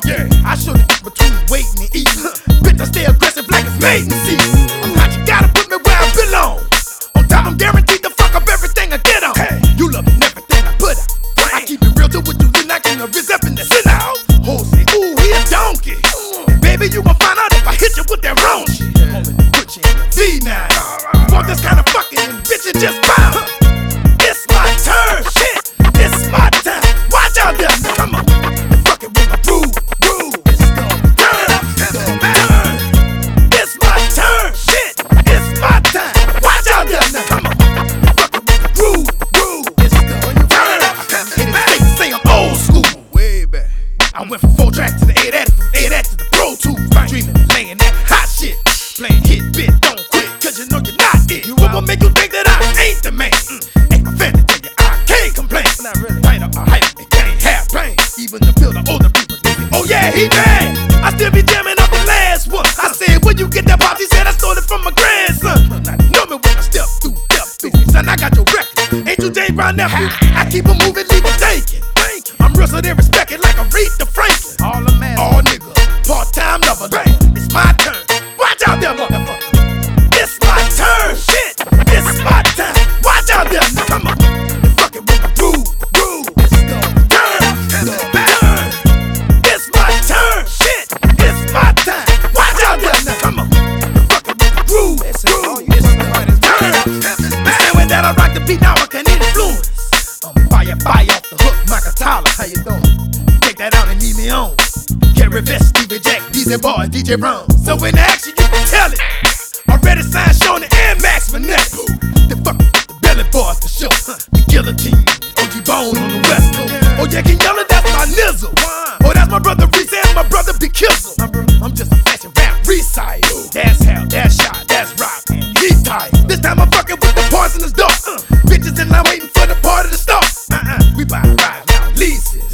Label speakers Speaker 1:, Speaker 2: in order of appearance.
Speaker 1: Yeah, I show the difference between waiting and eating. Bitch, I stay aggressive like it's mating season. I'm hot, you gotta put me where I belong. On top, I'm guaranteed to fuck up everything I get on. Hey, you loving everything I put out. I keep it real to what you do, not gonna rinse up in the sit out. Hoes say, ooh, he a donkey. Baby, you gon' find out if I hit you with that wrong shit. Put you in the V9. You want this kind of fucking, and bitch, you just bounce. It's my turn, shit. It's my time. Watch out there, come on. Fucking with my groove. It's gonna turn up, turn. It's my turn, shit. It's my time. Watch out there, now come on. Fucking with my groove. It's gonna turn up. They say I'm old school. Way back. I went from 4 track to the 8 at, from 8 at to the Pro Tools. Dreaming and laying that hot shit. Playing hit, bit, don't quit, cause you know you're not it. What will make you think that I ain't the man? Ain't my fan to tell you I can't complain. Not really. Paint up a hype and can't have pain. Even the builder, older people think, oh yeah, he bad. I still be jamming up the last one. I said, where you get that pop? He said, I stole it from my grandson. Now you know me when I step through. Son, I got your record. Ain't you Dave Brown nephew? I keep it moving, leave it thinking. I'm real so they respect it like Aretha Franklin. All the man, all nigga, part-time lover. It's my turn. Watch out there, motherfucker. It's my turn, shit. It's my time. Watch out there, come on. You fucking with my groove. It's gonna turn. It's my turn, shit. It's my time. Watch out there, come on. You fucking with my groove. It's gonna turn. Man, with that I rock the beat, now I can influence. Fire off the hook, Michael Tyler, how you doing? Take that out and leave me on. Carry Vest, Stevie Jack, DJ Boy, DJ Brown. So in action, you can tell it. Already signed, showing the Air Max Manette. The fucking the Belly Boys to show. The Guillotine, OG Bone on the West Coast. Oh yeah, can yell it, that's my nizzle. Oh, that's my brother Reese and my brother Big Kizzle. I'm just a fashion rap recycle. That's hell, that's shot, that's rock, and he tight. This time I'm fucking with the poisonous dog. Bitches in line waiting for the party to start. We buy rides, now leases.